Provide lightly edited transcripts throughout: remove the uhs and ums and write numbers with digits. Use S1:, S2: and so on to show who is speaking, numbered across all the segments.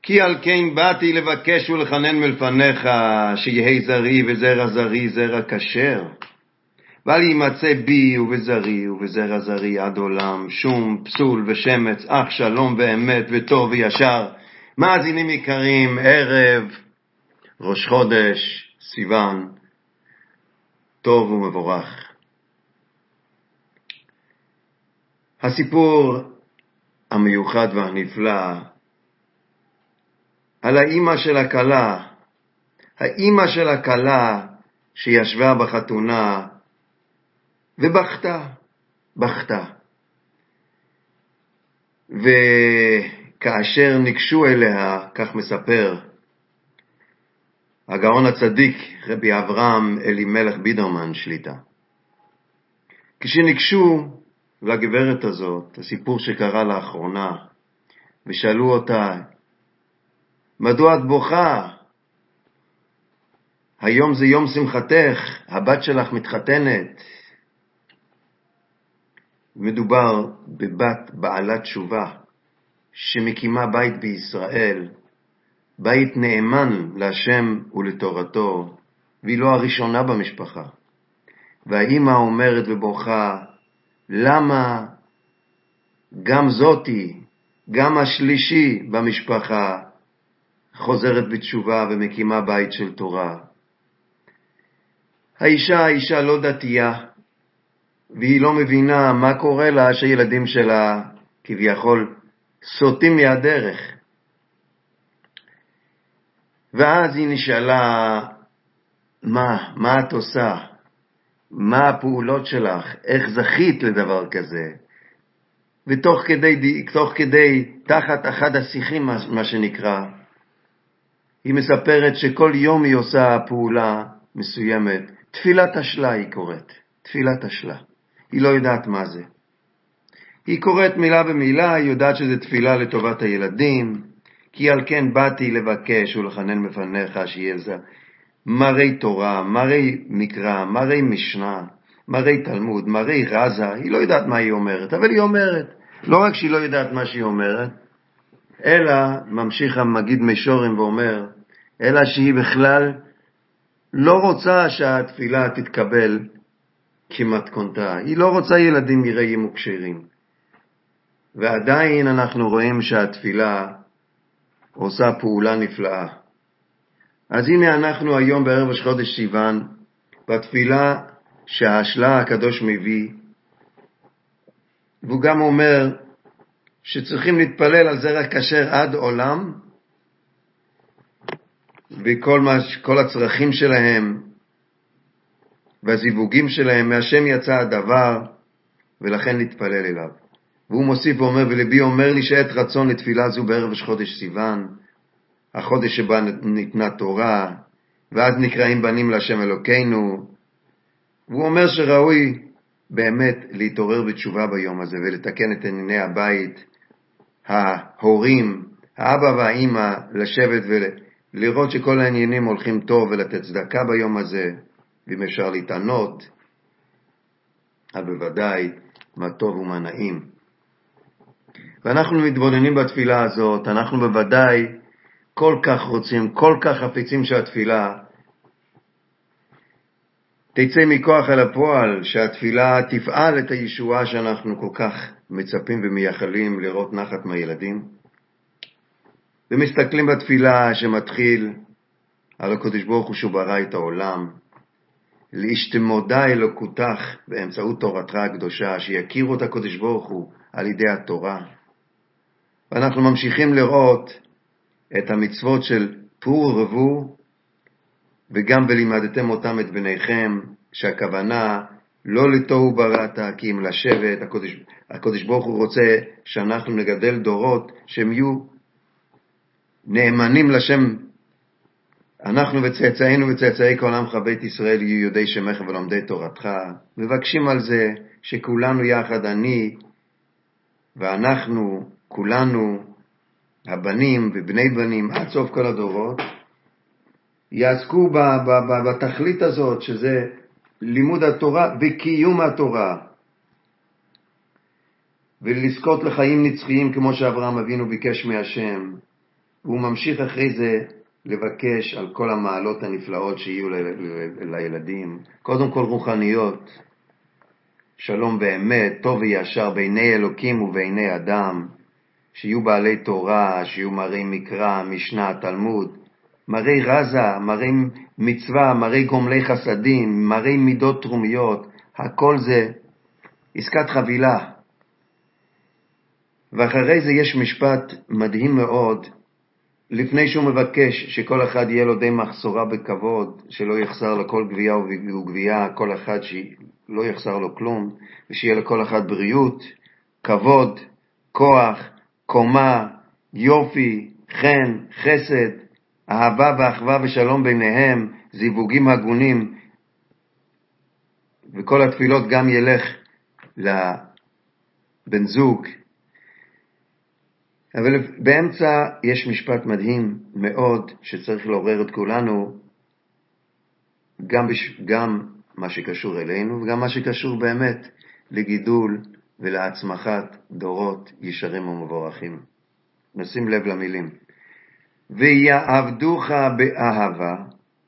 S1: כי על כן באתי לבקש ולחנן מלפניך, שיהי זרעי וזרע זרעי זרע כשר, ואל יימצא בי ובזרעי ובזרע זרעי עד עולם שום פסול ושמץ, אך שלום ואמת וטוב וישר. מאזינים יקרים, ערב ראש חודש סיוון, טוב ומבורך. הסיפור המיוחד והנפלא על האמא של הכלה, שישבה בחתונה ובכתה. וכאשר ניגשו אליה, כך מספר הגאון הצדיק רבי אברהם אלימלך בידרמן שליטה, כשניגשו לגברת הזאת, הסיפור שקרה לאחרונה, ושאלו אותה, מדוע את בוכה? היום זה יום שמחתך, הבת שלך מתחתנת. מדובר בבת בעלת תשובה, שמקימה בית בישראל, בית נאמן להשם ולתורתו, והיא לא הראשונה במשפחה. והאמא אומרת ובוכה, למה גם זאתי, גם השלישי במשפחה, חוזרת בתשובה ומקימה בית של תורה? האישה לא דתייה, והיא לא מבינה מה קורה לה שילדים שלה כביכול סוטים מהדרך. ואז היא נשאלה, מה את עושה? מה הפעולות שלך? איך זכית לדבר כזה? ותוך כדי, תחת אחד השיחים, מה שנקרא, היא מספרת שכל יום היא עושה פעולה מסוימת. תפילת השלה היא קוראת. תפילת השלה. היא לא יודעת מה זה. היא קוראת מילה במילה, היא יודעת שזה תפילה לטובת הילדים, כי על כן באתי לבקש ולחנן מפניך שיהיה זה. מראי תורה, מראי מקרא, מראי משנה, מראי תלמוד, מראי רזה. היא לא יודעת מה היא אומרת, אבל היא אומרת. לא רק שהיא לא יודעת מה שהיא אומרת, אלא, ממשיך המגיד מישורים ואומר, אלא שהיא בכלל לא רוצה שהתפילה תתקבל כמתכונתה. היא לא רוצה ילדים יראים וכשרים. ועדיין אנחנו רואים שהתפילה עושה פעולה נפלאה. אז הנה אנחנו היום בערב ראש חודש סיוון, בתפילה שהשלה הקדוש מביא, והוא גם אומר שצריכים להתפלל על זרע כשר עד עולם, וכל הצרכים שלהם והזיווגים שלהם, מהשם יצא הדבר, ולכן להתפלל אליו. והוא מוסיף ואומר, ולבי אומר לי שעת רצון לתפילה זו בערב ראש חודש סיוון, החודש שבה ניתנה תורה, ואז נקראים בנים להשם אלוקינו. והוא אומר שראוי באמת להתעורר בתשובה ביום הזה, ולתקן את ענייני הבית, ההורים, האבא והאמא, לשבת ולראות שכל העניינים הולכים טוב, ולתת צדקה ביום הזה, ואם אפשר להתענות, אבל בוודאי מה טוב ומה נעים. ואנחנו מתבוננים בתפילה הזאת, אנחנו בוודאי כל כך רוצים, כל כך חפצים שהתפילה תצא מכוח אל הפועל, שהתפילה תפעל את הישועה שאנחנו כל כך מצפים ומייחלים לראות נחת מהילדים. ומסתכלים בתפילה שמתחיל על הקדוש ברוך הוא שברא את העולם, להשתמודה אלוקותך באמצעות תורתך הקדושה, שיכירו את הקדוש ברוך הוא על ידי התורה. ואנחנו ממשיכים לראות את המצוות של פור ורבו, וגם ולימדתם אותם את בניכם, שהכוונה לא לתוהו בראת, כי אם לשבת. הקדוש ברוך הוא רוצה שאנחנו נגדל דורות שהם יהיו נאמנים לשם. אנחנו וצאצאינו וצאצאי כל עמך בית ישראל יהיו יודעי שמך ולומדי תורתך. מבקשים על זה שכולנו יחד, אני ואנחנו, כולנו, הבנים ובני בנים, עד סוף כל הדורות, יעסקו בתכלית הזאת, שזה לימוד התורה וקיום התורה, ולזכות לחיים נצחיים כמו שאברהם אבינו ביקש מהשם, והוא ממשיך אחרי זה לבקש על כל המעלות הנפלאות שיהיו לילדים. קודם כל רוחניות, שלום באמת, טוב וישר בעיני אלוקים ובעיני אדם, שיהיו בעלי תורה, שיהיו מראי מקרא, משנה, תלמוד, מראי רזה, מראי מצווה, מראי גומלי חסדים, מראי מידות תרומיות, הכל זה עסקת חבילה. ואחרי זה יש משפט מדהים מאוד, לפני שהוא מבקש שכל אחד יהיה לו די מחסורה בכבוד, שלא יחסר לכל גבייה וגבייה, כל אחד שלא יחסר לו כלום, ושיהיה לכל אחד בריאות, כבוד, כוח, קומה, יופי, חן, חסד, אהבה ואחווה ושלום ביניהם, זיווגים הגונים, וכל התפילות גם ילך לבן זוג. אבל באמצע יש משפט מדהים מאוד שצריך לעורר את כולנו, גם מה שקשור אלינו וגם מה שקשור באמת לגידול ולהצמחת דורות ישרים ומבורכים. נשים לב למילים. ויעבדוך באהבה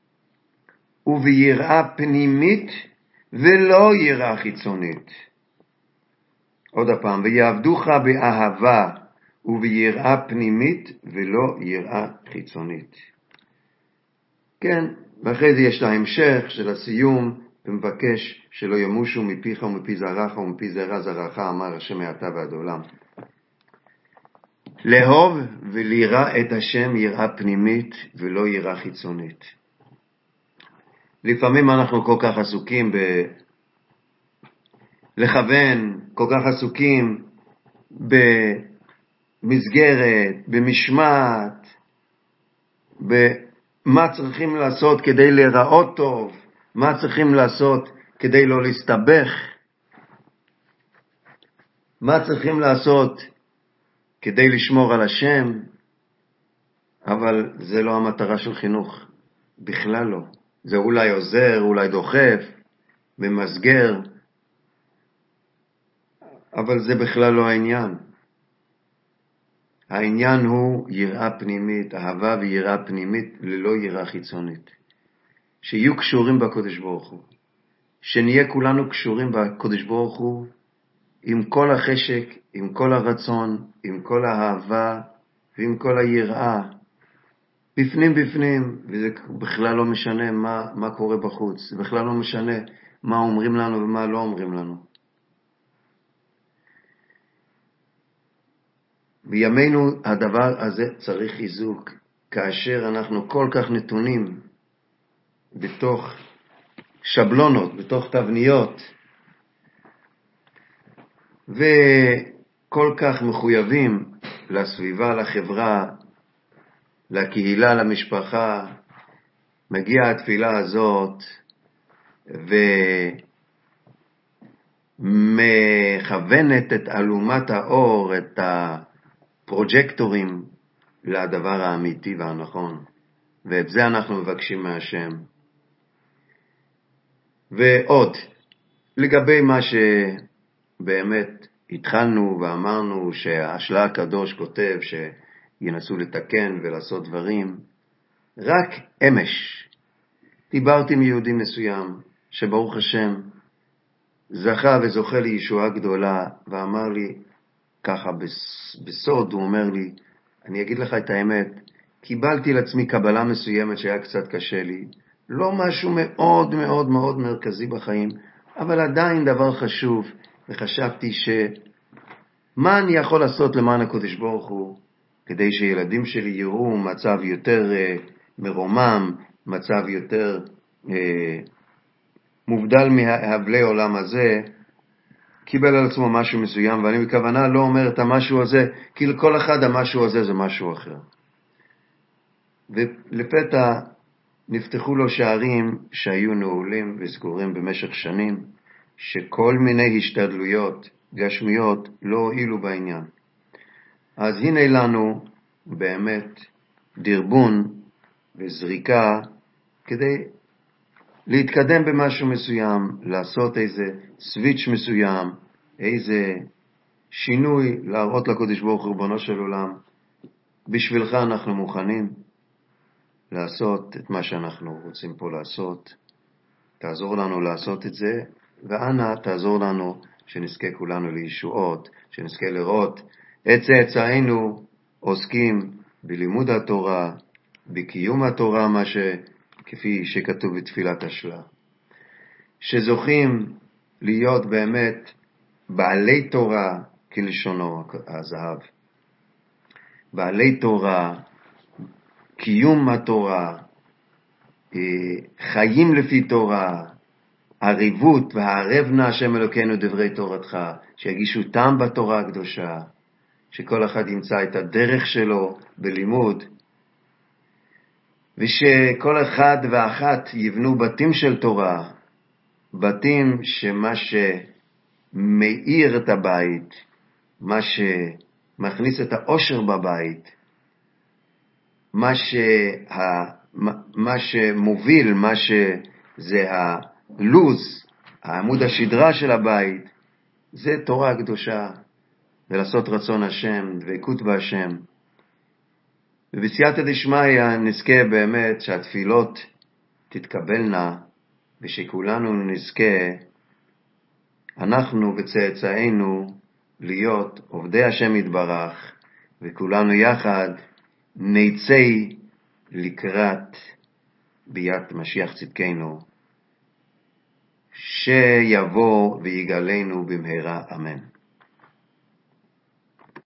S1: וביראה פנימית ולא יראה חיצונית. עוד הפעם, ויעבדוך באהבה וביראה פנימית ולא יראה חיצונית. כן, ואחרי זה יש להמשך של הסיום, ומבקש שלא ימושו מפיך ומפי זרעך ומפי זרע זרעך, אמר השם מעתה ועד עולם. לאהוב וליראה את השם יראה פנימית ולא יראה חיצונית. לפעמים אנחנו כל כך עסוקים לכוון, כל כך עסוקים במסגרת, במשמעת, במה צריכים לעשות כדי להיראות טוב, מה צריכים לעשות כדי לא להסתבך, מה צריכים לעשות כדי לשמור על השם, אבל זה לא המטרה של חינוך, בכלל לא. זה אולי עוזר, אולי דוחף, ממסגר, אבל זה בכלל לא העניין. העניין הוא יראה פנימית, אהבה ויראה פנימית ללא יראה חיצונית. שיהיו קשורים בקודש ברוך הוא. שנהיה כולנו קשורים בקודש ברוך הוא, עם כל החשק, עם כל הרצון, עם כל האהבה ועם כל היראה. בפנים, וזה בכלל לא משנה מה קורה בחוץ. זה בכלל לא משנה מה אומרים לנו ומה לא אומרים לנו. בימינו הדבר הזה צריך חיזוק, כאשר אנחנו כל כך נתונים בתוך שבלונות, בתוך תבניות, וכל כך מחויבים לסביבה, לחברה, לקהילה, למשפחה. מגיעה התפילה הזאת ומכוונת את אלומת האור, את הפרוג'קטורים לדבר האמיתי והנכון, ואת זה אנחנו מבקשים מהשם. ועוד, לגבי מה שבאמת התחלנו ואמרנו שהשלה הקדוש כותב שינסו לתקן ולעשות דברים, רק אמש דיברתי עם יהודי מסוים שברוך השם זכה וזוכה לישועה גדולה, ואמר לי ככה בסוד, הוא אומר לי, אני אגיד לך את האמת, קיבלתי לעצמי קבלה מסוימת שהיה קצת קשה לי, לא משהו מאוד מאוד מאוד מרכזי בחיים, אבל עדיין דבר חשוב, וחשבתי מה אני יכול לעשות למען הקודש ברוך הוא, כדי שילדים שלי יראו מצב יותר מרומם, מצב יותר מובדל מהבלי עולם הזה. קיבל על עצמו משהו מסוים, ואני בכוונה לא אומר את המשהו הזה, כי לכל אחד המשהו הזה זה משהו אחר. ולפתע נפתחו לו שערים שהיו נעולים וסגורים במשך שנים, שכל מיני השתדלויות גשמיות לא הועילו בעניין. אז הנה לנו באמת דרבון וזריקה כדי להתקדם במשהו מסוים, לעשות איזה סוויץ' מסוים, איזה שינוי, להראות לקודש ברוך הוא ריבונו של עולם. בשבילך אנחנו מוכנים לעשות את מה שאנחנו רוצים פה לעשות. תעזור לנו לעשות את זה, ואנא תעזור לנו שנזכה כולנו לישועות, שנזכה לראות את צאצאינו עוסקים בלימוד התורה, בקיום התורה, כפי שכתוב בתפילת השלה. שזוכים להיות באמת בעלי תורה כלשונו הזהב. בעלי תורה, קיום התורה, חיים לפי תורה, עריבות והערב נא השם אלוקינו דברי תורתך, שיגישו טעם בתורה הקדושה, שכל אחד ימצא את הדרך שלו בלימוד, ושכל אחד ואחת יבנו בתים של תורה, בתים שמה שמאיר את הבית, מה שמכניס את האושר בבית, מה שמוביל, מה שזה הלוז, העמוד השדרה של הבית, זה תורה הקדושה, ולעשות רצון השם, דבקות בהשם. ובסייעתא דשמיא נזכה באמת שהתפילות תתקבלנה, ושכולנו נזכה, אנחנו וצאצאינו, להיות עובדי השם יתברך, וכולנו יחד נצא לקראת ביאת משיח צדקנו, שיבוא ויגאלנו במהרה, אמן.